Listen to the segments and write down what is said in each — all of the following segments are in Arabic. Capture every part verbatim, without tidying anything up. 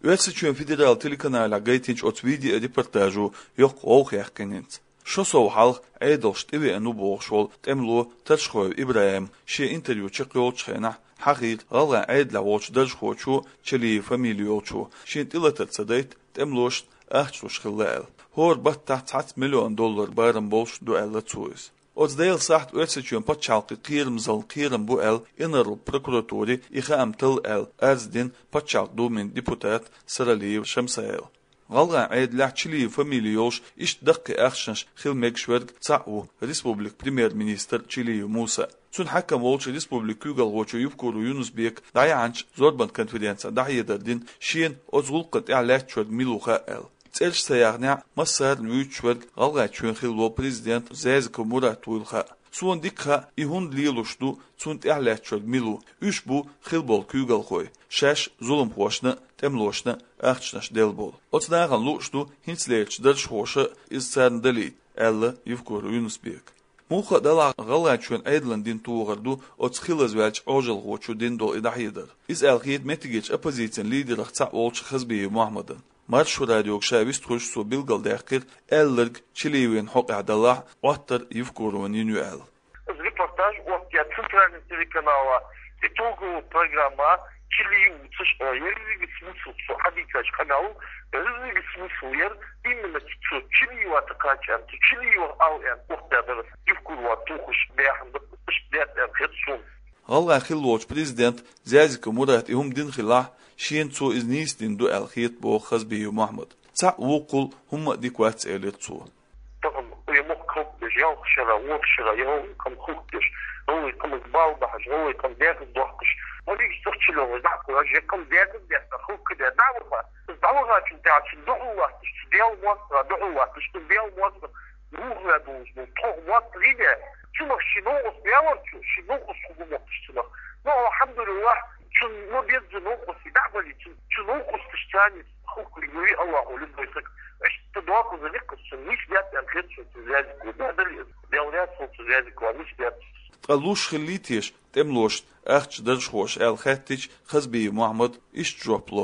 Ötseçön federal telekanala gaytinç ot video reportajı yok oğuk yakınint. Şo soğhal aydolşt evi enu boğuşol temlu terşkoy İbrahim şe interview çıkıyor çıkına حقيق غلغا عيد لوش درج خوچو چلي فاميليوچو شين تلاتت صديت تملوش احچوش خلال هور بات تحت مليون دولار بارم بولش دو الا تويز Od deel sacht uitsetjun patchalke kirm zal kirm bu el innerl prokuratori icha amtil el erzdin patchalk domin deputat Saraliyev Shamsael. Galga aid lachili familiyosh ish daqqi akhshansh khilmek shwerg tsa'u Republik Premier Minister Chili Musa. Sun hakam olch Republik Kugal gochu yufkuru Yunusbek dayanch zorban konferensa dayederdin shin ozgulqat i'lachweg miluha el. Цель саягня масар нючвэг галга чүн хилво президент зэзко мурат уйлха суон дикха ихун лилушту цунт яхлачвэг милу үш бу хилбол күгал хой шаш зулум хошна темлошна ахчнаш делбол отнаган лушту хинцлеч дэрш хоша изцарн дали элла ювкор Юнусбек муха дала галга чүн айдландин тугарду от хилазвэлч ожил гочу диндол идахидер из алхид метигеч оппозицион лидер хца олч хазби Мухаммадан Марш радио шавист خوش سو بلغل دقيق ألرق تشليوين حق عدالة واتر يفكرون ينوال. Репортаж от центрального телеканала итогового программа Чилию цыш ервиги смысл со хабикач канал ервиги смысл ер именно цо Чилию атакачан Чилию ален охтадыр юфкурва тухуш бяхын дыш бят хетсун. Галга хилоч президент Зязика Мурат ихум дин хилах شين تو إزنيستين دو الخيط بو خزبي محمد تا وقل هم ديكوات إليتسو طبعا يموك خوكتش يوك شرا ووك شرا يوك كم خوكتش هو يكم زبال بحش هو يكم داك الضوحكش وليك تخشلو وزعكو رجي كم داك داك خوك كده دعوة دعوة تنتاع تدعو وقتش تدعو مصر دعو وقتش تدعو مصر روح يدوش نطوح مصر إيه شنو شنو بيورتو شنو أصحبه وقتش تنو نو الحمد لله شن ما بينزل نوقف دعوة شن نوقف تشتاني خوك اللي الله ولد بيسك إيش تدواقع ذلك الشن مش بيت الخير شو تزازك وده الدولات شو تزازك ومش بيت قالوش خليتيش تملوش أخش درش خوش الخاتيش خزبي محمد إيش جوبلو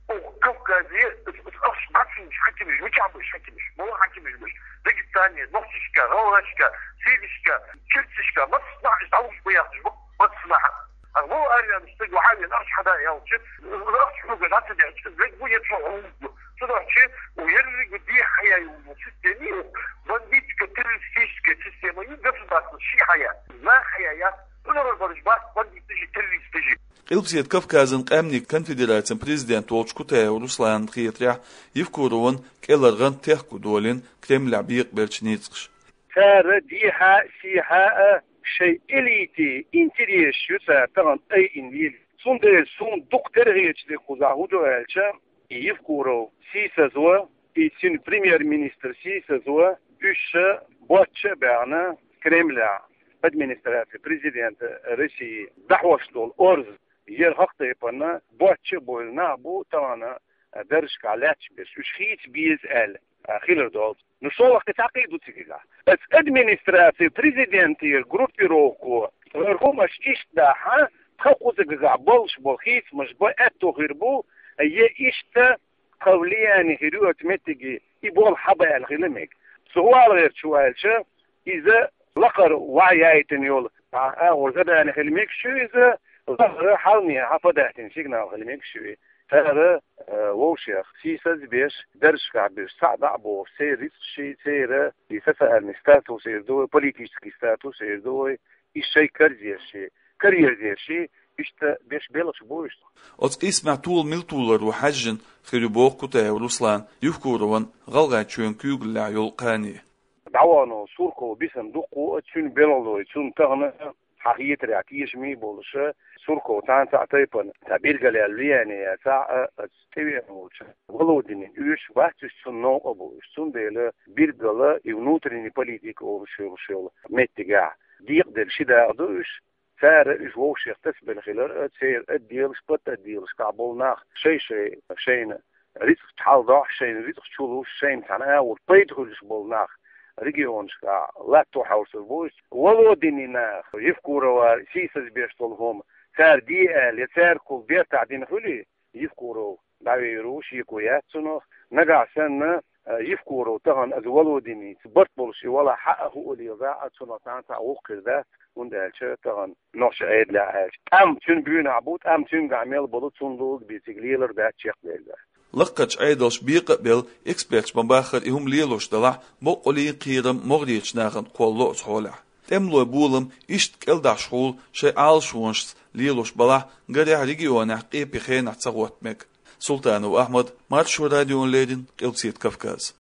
كوكازي أخش بعدين حكي مش مش عم مش حكي مش مو حكي مش مش دقيقتاني نصشكا غورشكا سيدشكا كرتشكا ما تصنعش تعوش بياخش ما تصنع هو أنا مستجوا حالي نرش حدا يومش نرش حاجة لا تدعي زي بو يدفعوا صدق شيء ويرجع بدي حياة ومستني بنديت كتير فيش كتير ما يدفع بس شيء حياة ما حياة أنا برج بس بنديت تجي تري تجي Ilgsiet Kafkazın qamni konfederatsiyan prezident olç Kutay Ruslan Xiyatrya yevkurun kelargan tehku dolin Kreml biq berchnitsq. Sara diha siha شيء إليتي إنتريش يسا تغن أي إنويل سون دي سون دكتور هيتش دي خوزاهو جو هالشا يفكورو سيسا زوا إيسين بريمير مينيستر سيسا زوا إيش بواتش بعنا كريملا أدمينستراتي بريزيدنت رسي دحوشتول أرز ير حقت يبنا بواتش بولنا بو تانا درش كالاتش بس وش خيت بيز آل خيلر دولت نشوف كتاقيدو تيجا بس ادمينستراتي بريزيدنتي جروبيروكو هم اش اشتا ها تخوز غابلش بوخيس مش بو اتو غيربو هي اشتا قولياني هيرو اتمتيجي يبول حبا الغلمك سؤال غير شوالشا اذا لقر وعيايتن يول اه وزدا انا خلمك شو اذا حالني حفظتن سيجنا خلمك شو هذا ووشيخ سيساز بيش درش كعبيش سعد عبو سيريس شي سيرة يسفى المستاتو سيردوي بوليتيسكي ستاتو سيردوي إشي كارزير شي كارير دير شي إشتا بيش بيلش بوشت أتس اسمع طول ملتولر وحجن خيربوخ كتاي ورسلان يفكورون غلغا تشون كيوغ لعيول قاني دعوانو سوركو بيسم دوقو تشون بيلولو تشون تغنى حقيقة رعتيش مي بولشة سوركو تان تعطيبن تعبير قليلياني تاع تستوي نوش غلودين يوش واحتش سنو أبو سن بيلا بير قلا يونوتريني بوليتيك أو شيل شيل متجع ديق دل شدا دوش سار إيش ووش يختسب الخلال تسير الديل سبت الديل سكابول ناخ شيء شيء شيء ريت تحال ضاح شيء ريت تشولوش شيء تاعنا والبيت هولش بول ناخ ريجيونشكا لا توحوس البوش ولودينينا يفكروا سيسز بيشتولهم سار دي ال يسار كل بيت تعدين خلي يفكروا دعويروش يكوياتسنو نقع سنة يفكروا طبعا أزولو ديني تبطل شي ولا حقه اللي يضاع سنة تعوق ده وندال شيء طبعا نوش عيد لا عاش أم تون بيون عبود أم تون عمل بلد صندوق بيتقليلر ده تشيخ ده لقج عيدوش بيقبل إكسبرتس بمباخر إهم ليلوش دلع مقولي قيرم مغريتش ناغن قولو تحولع تملو بولم إشت كالدع شغول شي آل شونش ليلوش بلع غريح ريجيونا قيبي خينا تسغوت مك سلطان وأحمد مارشو راديو ليدن قلسيت كفكاز